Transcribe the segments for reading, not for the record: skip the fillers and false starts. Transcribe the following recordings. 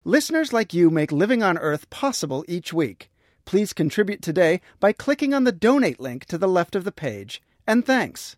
Listeners like you make Living on Earth possible each week. Please contribute today by clicking on the donate link to the left of the page. And thanks.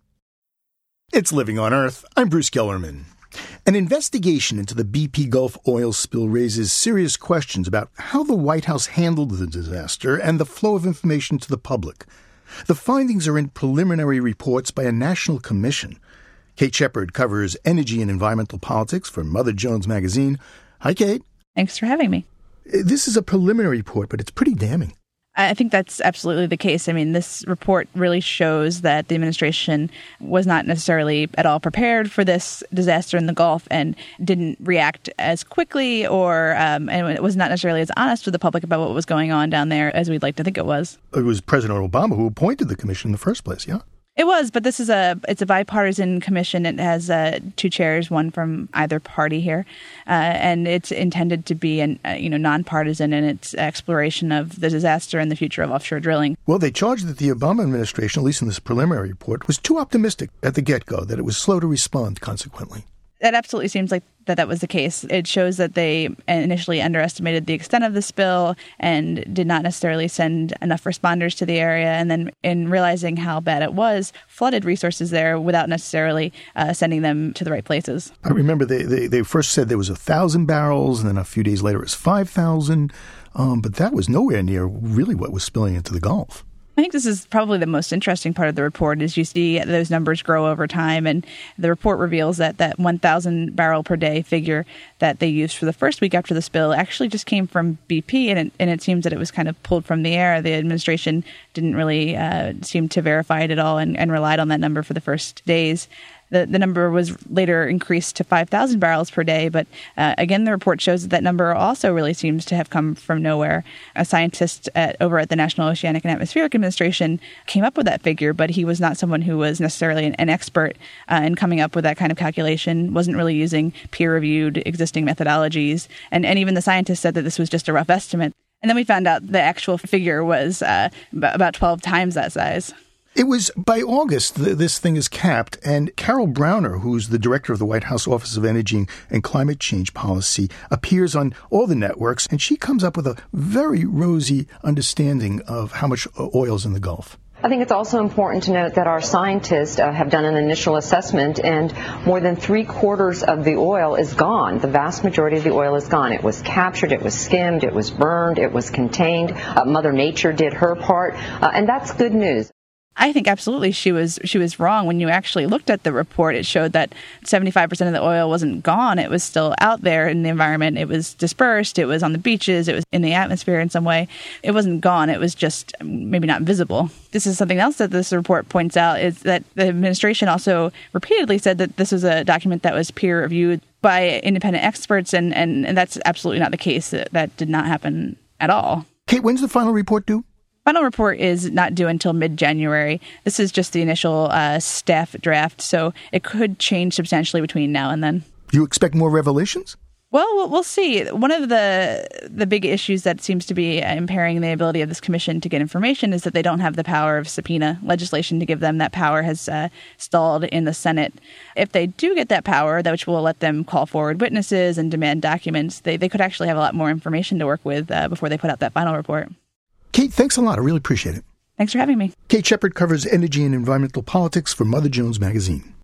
It's Living on Earth. I'm Bruce Gellerman. An investigation into the BP Gulf oil spill raises serious questions about how the White House handled the disaster and the flow of information to the public. The findings are in preliminary reports by a national commission. Kate Shepard covers energy and environmental politics for Mother Jones Magazine. Hi, Kate. Thanks for having me. This is a preliminary report, but it's pretty damning. I think that's absolutely the case. I mean, this report really shows that the administration was not necessarily at all prepared for this disaster in the Gulf and didn't react as quickly and it was not necessarily as honest with the public about what was going on down there as we'd like to think it was. It was President Obama who appointed the commission in the first place, yeah? It was, but it's a bipartisan commission. It has two chairs, one from either party here, and it's intended to be nonpartisan in its exploration of the disaster and the future of offshore drilling. Well, they charged that the Obama administration, at least in this preliminary report, was too optimistic at the get-go, that it was slow to respond consequently. That absolutely seems like that was the case. It shows that they initially underestimated the extent of the spill and did not necessarily send enough responders to the area. And then in realizing how bad it was, flooded resources there without necessarily sending them to the right places. I remember they first said there was 1,000 barrels, and then a few days later it was 5,000. But that was nowhere near really what was spilling into the Gulf. I think this is probably the most interesting part of the report is you see those numbers grow over time. And the report reveals that 1,000 barrel per day figure that they used for the first week after the spill actually just came from BP. And it seems that it was kind of pulled from the air. The administration didn't really seem to verify it at all and relied on that number for the first days. The number was later increased to 5,000 barrels per day. But again, the report shows that number also really seems to have come from nowhere. A scientist over at the National Oceanic and Atmospheric Administration came up with that figure, but he was not someone who was necessarily an expert in coming up with that kind of calculation, wasn't really using peer-reviewed existing methodologies. And even the scientist said that this was just a rough estimate. And then we found out the actual figure was about 12 times that size. It was by August this thing is capped, and Carol Browner, who's the director of the White House Office of Energy and Climate Change Policy, appears on all the networks, and she comes up with a very rosy understanding of how much oil is in the Gulf. I think it's also important to note that our scientists have done an initial assessment, and more than 3/4 of the oil is gone. The vast majority of the oil is gone. It was captured, it was skimmed, it was burned, it was contained. Mother Nature did her part, and that's good news. I think absolutely she was wrong. When you actually looked at the report, it showed that 75% of the oil wasn't gone. It was still out there in the environment. It was dispersed. It was on the beaches. It was in the atmosphere in some way. It wasn't gone. It was just maybe not visible. This is something else that this report points out, is that the administration also repeatedly said that this was a document that was peer-reviewed by independent experts, and that's absolutely not the case. That did not happen at all. Kate, when's the final report due? Final report is not due until mid-January. This is just the initial staff draft, so it could change substantially between now and then. Do you expect more revelations? Well, we'll see. One of the big issues that seems to be impairing the ability of this commission to get information is that they don't have the power of subpoena. Legislation to give them that power has stalled in the Senate. If they do get that power, which will let them call forward witnesses and demand documents, they could actually have a lot more information to work with before they put out that final report. Kate, thanks a lot. I really appreciate it. Thanks for having me. Kate Shepard covers energy and environmental politics for Mother Jones Magazine.